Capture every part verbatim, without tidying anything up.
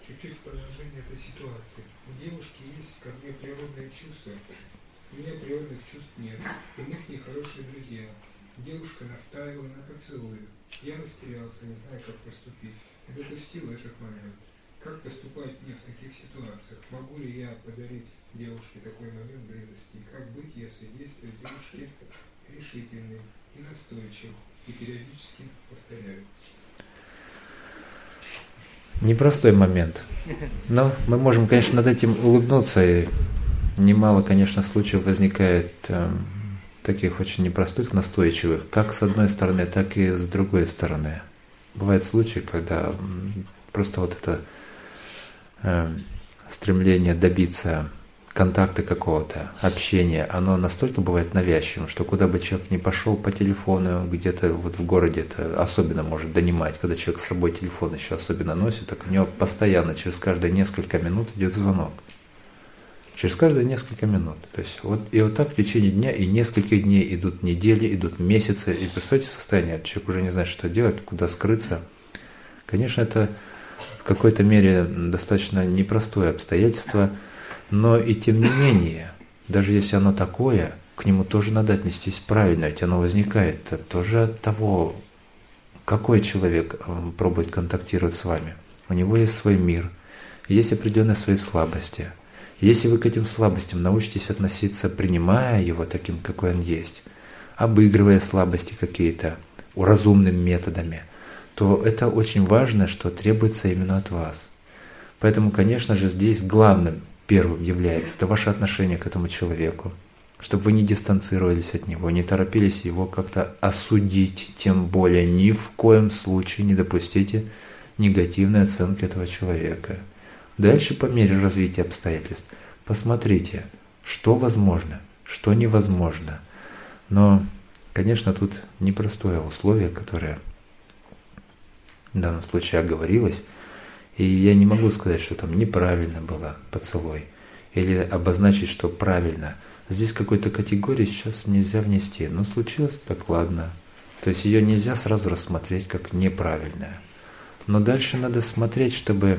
чуть-чуть в продолжение этой ситуации. У девушки есть ко мне природные чувства, у меня природных чувств нет, и мы с ней хорошие друзья. Девушка настаивала на поцелуе. Я растерялся, не знаю, как поступить, и допустил этот момент. Как поступать мне в таких ситуациях? Могу ли я подарить девушке такой момент близости? Как быть, если действия девушки решительны и настойчивы, и периодически повторяю? Непростой момент. Но мы можем, конечно, над этим улыбнуться, и немало, конечно, случаев возникает э, таких очень непростых, настойчивых, как с одной стороны, так и с другой стороны. Бывают случаи, когда просто вот это э, стремление добиться контакта какого-то, общения, оно настолько бывает навязчивым, что куда бы человек ни пошел по телефону, где-то вот в городе это особенно может донимать, когда человек с собой телефон еще особенно носит, так у него постоянно через каждые несколько минут идет звонок. Через каждые несколько минут. То есть вот, и вот так в течение дня, и нескольких дней идут недели, идут месяцы, и представьте состояние, человек уже не знает, что делать, куда скрыться. Конечно, это в какой-то мере достаточно непростое обстоятельство, но и тем не менее, даже если оно такое, к нему тоже надо отнестись правильно, ведь оно возникает тоже от того, какой человек пробует контактировать с вами. У него есть свой мир, есть определенные свои слабости. Если вы к этим слабостям научитесь относиться, принимая его таким, какой он есть, обыгрывая слабости какие-то, разумными методами, то это очень важно, что требуется именно от вас. Поэтому, конечно же, здесь главным, первым является это ваше отношение к этому человеку, чтобы вы не дистанцировались от него, не торопились его как-то осудить, тем более ни в коем случае не допустите негативной оценки этого человека. Дальше, по мере развития обстоятельств, посмотрите, что возможно, что невозможно. Но, конечно, тут непростое условие, которое в данном случае оговорилось, и я не могу сказать, что там неправильно было поцелуй, или обозначить, что правильно. Здесь какой-то категории сейчас нельзя внести. Но случилось, так ладно. То есть ее нельзя сразу рассмотреть как неправильное. Но дальше надо смотреть, чтобы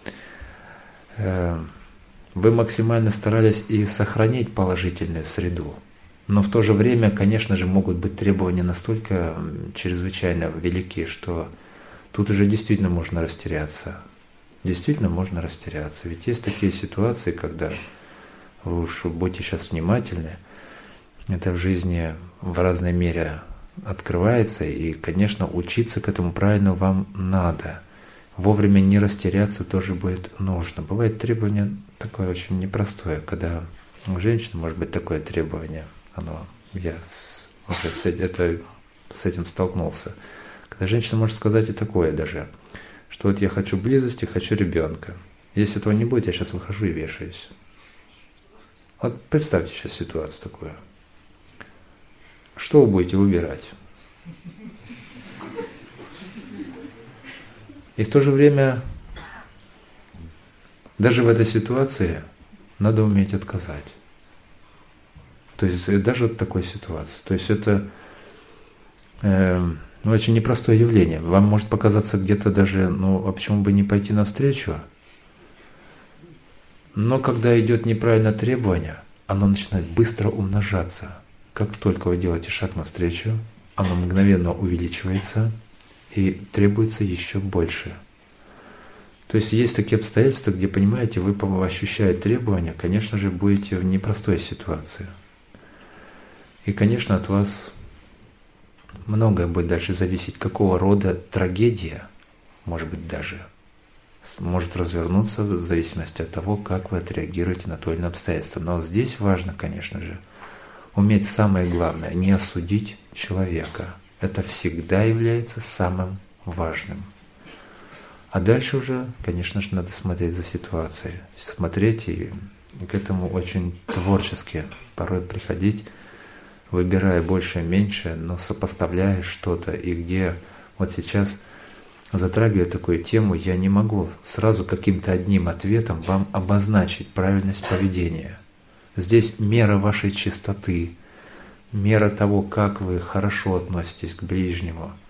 э, вы максимально старались и сохранить положительную среду. Но в то же время, конечно же, могут быть требования настолько чрезвычайно велики, что тут уже действительно можно растеряться. Действительно можно растеряться. Ведь есть такие ситуации, когда вы уж будьте сейчас внимательны, это в жизни в разной мере открывается, и, конечно, учиться к этому правильно вам надо. Вовремя не растеряться тоже будет нужно. Бывает требование такое очень непростое, когда у женщины может быть такое требование, оно, я с, уже с, это, с этим столкнулся, когда женщина может сказать и такое даже, что вот я хочу близости, хочу ребенка. Если этого не будет, я сейчас выхожу и вешаюсь. Вот представьте сейчас ситуацию такую. Что вы будете выбирать? И в то же время, даже в этой ситуации надо уметь отказать. То есть даже в такой ситуации. То есть это э, ну, очень непростое явление. Вам может показаться где-то даже, ну, а почему бы не пойти навстречу? Но когда идет неправильное требование, оно начинает быстро умножаться. Как только вы делаете шаг навстречу, оно мгновенно увеличивается и требуется еще больше. То есть есть такие обстоятельства, где, понимаете, вы, ощущая требования, конечно же, будете в непростой ситуации. И, конечно, от вас многое будет дальше зависеть, какого рода трагедия, может быть, даже может развернуться в зависимости от того, как вы отреагируете на то или иное обстоятельство. Но здесь важно, конечно же, уметь самое главное, не осудить человека. Это всегда является самым важным. А дальше уже, конечно же, надо смотреть за ситуацией. Смотреть и к этому очень творчески порой приходить, выбирая больше и меньше, но сопоставляя что-то. И где вот сейчас, затрагивая такую тему, я не могу сразу каким-то одним ответом вам обозначить правильность поведения. Здесь мера вашей чистоты, мера того, как вы хорошо относитесь к ближнему,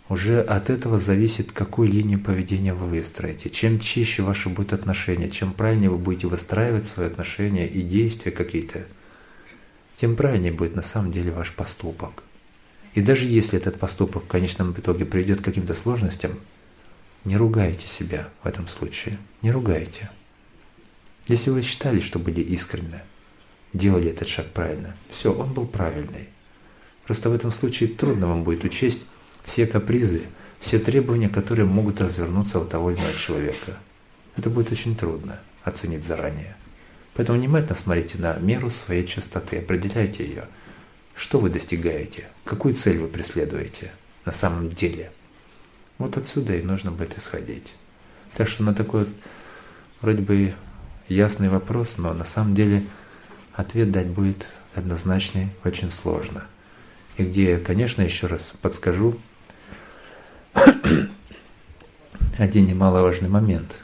уже от этого зависит, какую линию поведения вы выстроите. Чем чище ваши будут отношения, чем правильнее вы будете выстраивать свои отношения и действия какие-то, тем правильнее будет на самом деле ваш поступок. И даже если этот поступок в конечном итоге приведет к каким-то сложностям, не ругайте себя в этом случае. Не ругайте. Если вы считали, что были искренны, делали этот шаг правильно, все, он был правильный. Просто в этом случае трудно вам будет учесть все капризы, все требования, которые могут развернуться у того или иного человека. Это будет очень трудно оценить заранее. Поэтому внимательно смотрите на меру своей чистоты, определяйте ее. Что вы достигаете? Какую цель вы преследуете на самом деле? Вот отсюда и нужно будет исходить. Так что на такой вот, вроде бы ясный вопрос, но на самом деле ответ дать будет однозначный, очень сложно. И где, конечно, еще раз подскажу один немаловажный момент.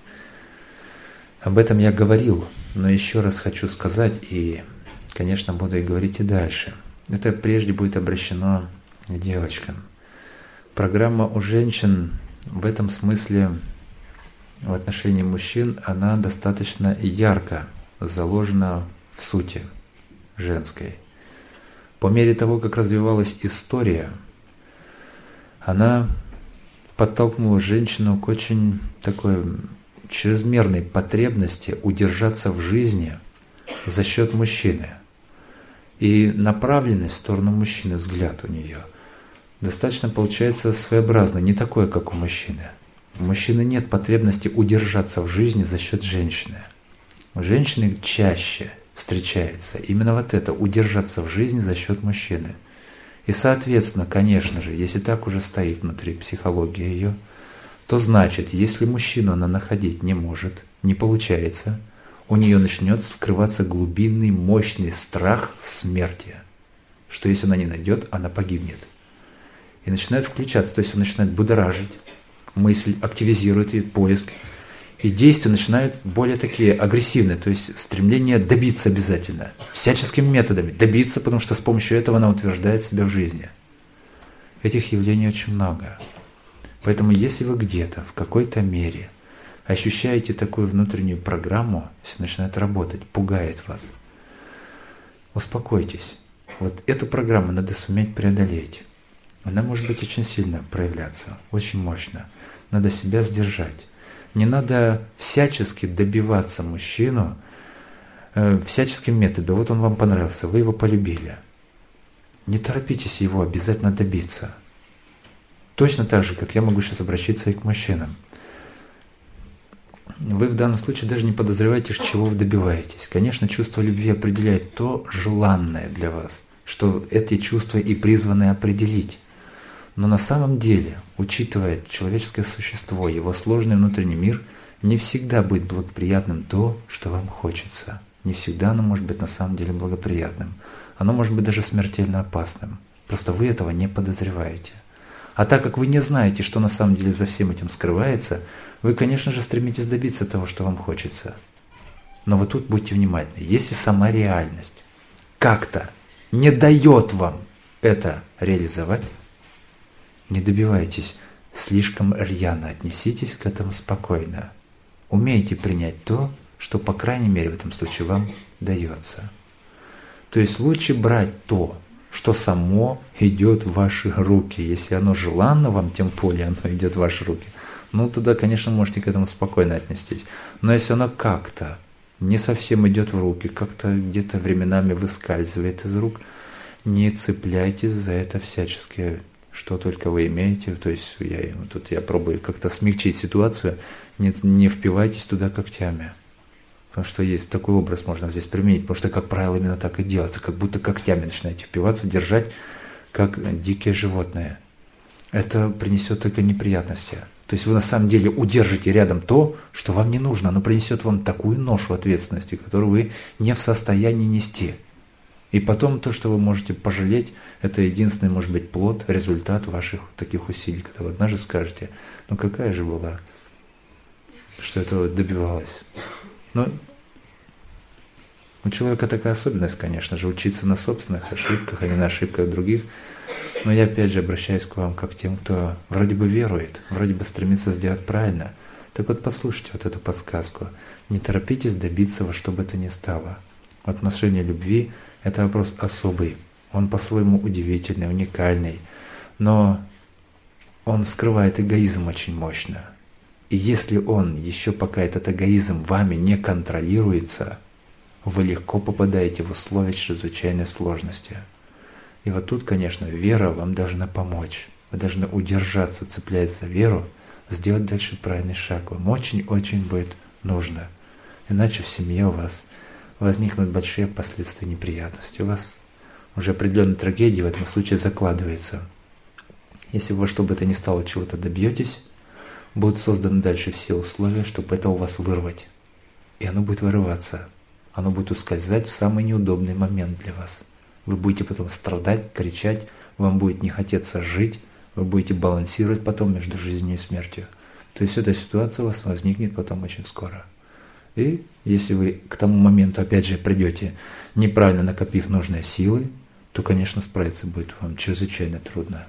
Об этом я говорил, но еще раз хочу сказать, и, конечно, буду и говорить и дальше. Это прежде будет обращено к девочкам. Программа у женщин в этом смысле, в отношении мужчин, она достаточно ярко заложена в сути женской. По мере того, как развивалась история, она подтолкнула женщину к очень такой чрезмерной потребности удержаться в жизни за счет мужчины. И направленность в сторону мужчины, взгляд у нее, достаточно получается своеобразный, не такой, как у мужчины. У мужчины нет потребности удержаться в жизни за счет женщины. У женщины чаще встречается именно вот это, удержаться в жизни за счет мужчины. И соответственно, конечно же, если так уже стоит внутри психологии ее, то значит, если мужчину она находить не может, не получается, у нее начнет вскрываться глубинный, мощный страх смерти, что если она не найдет, она погибнет. И начинает включаться, то есть он начинает будоражить, мысль активизирует и поиск, и действия начинают более такие агрессивные, то есть стремление добиться обязательно, всяческими методами добиться, потому что с помощью этого она утверждает себя в жизни. Этих явлений очень много. Поэтому если вы где-то, в какой-то мере ощущаете такую внутреннюю программу, если начинает работать, пугает вас, успокойтесь. Вот эту программу надо суметь преодолеть. Она может быть очень сильно проявляться, очень мощно. Надо себя сдержать. Не надо всячески добиваться мужчину э, всяческим методом. Вот он вам понравился, вы его полюбили. Не торопитесь его обязательно добиться. Точно так же, как я могу сейчас обращаться и к мужчинам. Вы в данном случае даже не подозреваете, чего вы добиваетесь. Конечно, чувство любви определяет то желанное для вас, что эти чувства и призваны определить. Но на самом деле, учитывая человеческое существо, его сложный внутренний мир, не всегда будет благоприятным то, что вам хочется. Не всегда оно может быть на самом деле благоприятным. Оно может быть даже смертельно опасным. Просто вы этого не подозреваете. А так как вы не знаете, что на самом деле за всем этим скрывается, вы, конечно же, стремитесь добиться того, что вам хочется. Но вот тут будьте внимательны. Если сама реальность как-то не дает вам это реализовать, не добивайтесь, слишком рьяно отнеситесь к этому спокойно. Умейте принять то, что, по крайней мере, в этом случае вам дается. То есть лучше брать то, что само идет в ваши руки. Если оно желанно вам, тем более оно идет в ваши руки. Ну, тогда, конечно, можете к этому спокойно отнестись. Но если оно как-то не совсем идет в руки, как-то где-то временами выскальзывает из рук, не цепляйтесь за это всячески, что только вы имеете. То есть я, тут я пробую как-то смягчить ситуацию, не, не впивайтесь туда когтями. Потому что есть такой образ, можно здесь применить, потому что, как правило, именно так и делается, как будто когтями начинаете впиваться, держать, как дикие животные. Это принесет только неприятности. То есть вы на самом деле удержите рядом то, что вам не нужно, оно принесет вам такую ношу ответственности, которую вы не в состоянии нести. И потом то, что вы можете пожалеть, это единственный, может быть, плод, результат ваших таких усилий, когда вы однажды скажете, ну какая же была, что этого добивалась. Но у человека такая особенность, конечно же, учиться на собственных ошибках, а не на ошибках других. Но я опять же обращаюсь к вам как к тем, кто вроде бы верует, вроде бы стремится сделать правильно. Так вот послушайте вот эту подсказку. Не торопитесь добиться во что бы то ни стало. В отношении любви это вопрос особый. Он по-своему удивительный, уникальный. Но он скрывает эгоизм очень мощно. И если он, еще пока этот эгоизм вами не контролируется, вы легко попадаете в условия чрезвычайной сложности. И вот тут, конечно, вера вам должна помочь. Вы должны удержаться, цепляясь за веру, сделать дальше правильный шаг. Вам очень-очень будет нужно. Иначе в семье у вас возникнут большие последствия неприятностей. У вас уже определенная трагедия в этом случае закладывается. Если вы во что бы то ни стало чего-то добьетесь, будут созданы дальше все условия, чтобы это у вас вырвать. И оно будет вырываться. Оно будет ускользать в самый неудобный момент для вас. Вы будете потом страдать, кричать, вам будет не хотеться жить, вы будете балансировать потом между жизнью и смертью. То есть эта ситуация у вас возникнет потом очень скоро. И если вы к тому моменту, опять же, придете, неправильно накопив нужные силы, то, конечно, справиться будет вам чрезвычайно трудно.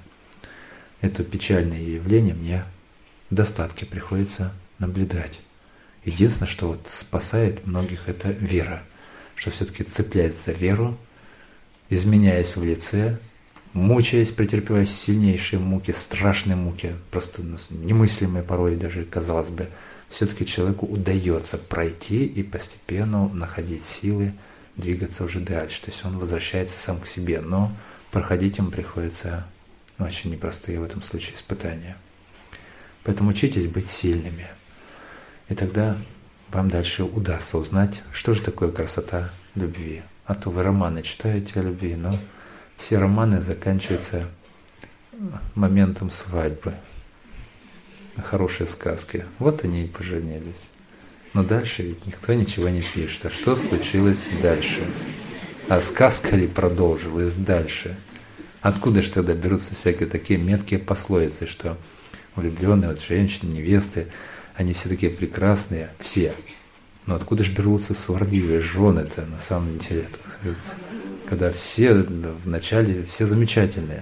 Это печальное явление мне в достатке приходится наблюдать. Единственное, что вот спасает многих, это вера. Что все-таки цепляясь за веру, изменяясь в лице, мучаясь, претерпевая сильнейшие муки, страшные муки, просто немыслимые порой даже, казалось бы, все-таки человеку удается пройти и постепенно находить силы, двигаться уже дальше. То есть он возвращается сам к себе, но проходить ему приходится очень непростые в этом случае испытания. Поэтому учитесь быть сильными. И тогда вам дальше удастся узнать, что же такое красота любви. А то вы романы читаете о любви, но все романы заканчиваются моментом свадьбы. Хорошие сказки. Вот они и поженились. Но дальше ведь никто ничего не пишет. А что случилось дальше? А сказка ли продолжилась дальше? Откуда же тогда берутся всякие такие меткие пословицы, что влюбленные вот женщины, невесты, они все такие прекрасные, все. Но откуда же берутся сварливые жены-то на самом деле? Когда все вначале все замечательные.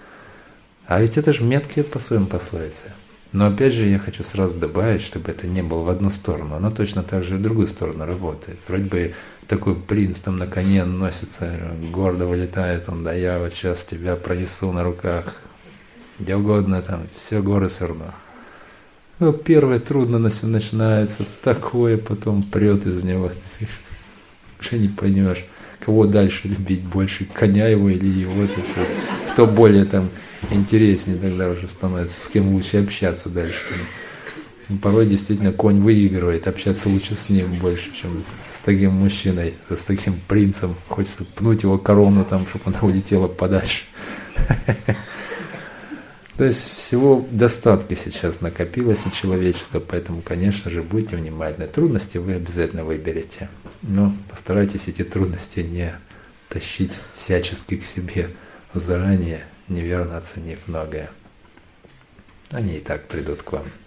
А ведь это же меткие по-своему пословицы. Но опять же я хочу сразу добавить, чтобы это не было в одну сторону. Оно точно так же и в другую сторону работает. Вроде бы такой принц там на коне носится, гордо вылетает, он, да я вот сейчас тебя пронесу на руках. Где угодно там, все горы сверну. Ну, первое трудно начинается, такое потом прет из него. Ты уже не поймешь, кого дальше любить больше, коня его или его. Кто более там интереснее тогда уже становится, с кем лучше общаться дальше. И порой действительно конь выигрывает, общаться лучше с ним больше, чем с таким мужчиной, с таким принцем. Хочется пнуть его корону там, чтобы она улетела подальше. То есть всего в достатке сейчас накопилось у человечества, поэтому, конечно же, будьте внимательны. Трудности вы обязательно выберете, но постарайтесь эти трудности не тащить всячески к себе заранее, неверно оценив многое. Они и так придут к вам.